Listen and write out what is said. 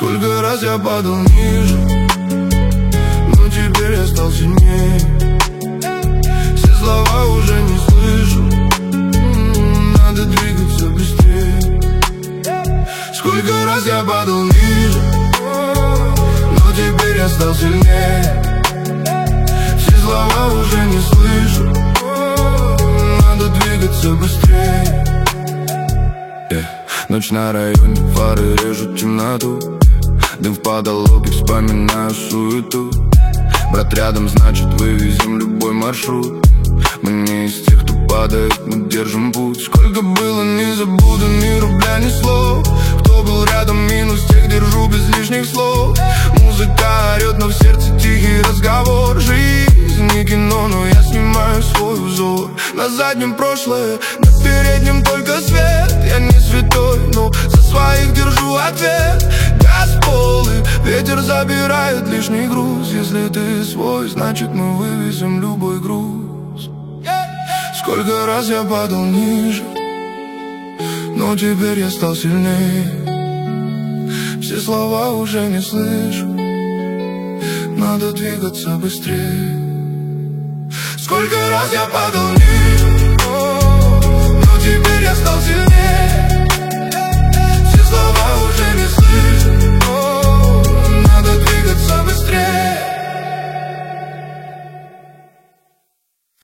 Сколько раз я падал ниже, но теперь я стал сильнее. Все слова уже не слышу, надо двигаться быстрее. Сколько раз я падал ниже, но теперь я стал сильнее. Все слова уже не слышу, надо двигаться быстрее. Ночь на районе, фары режут темноту. Дым в потолок и вспоминаю суету. Брат рядом, значит вывезем любой маршрут. Мы не из тех, кто падает, мы держим путь. Сколько было, не забуду ни рубля, ни слов. Кто был рядом, минус тех, держу без лишних слов. Музыка орет, но в сердце тихий разговор. Жизнь не кино, но я снимаю свой узор. На заднем прошлое, на переднем только свет. Я не святой, но за своих держу ответ. Газ полы, ветер забирает лишний груз. Если ты свой, значит мы вывезем любой груз. Сколько раз я падал ниже, но теперь я стал сильнее. Все слова уже не слышу, надо двигаться быстрее. Сколько раз я падал ниже,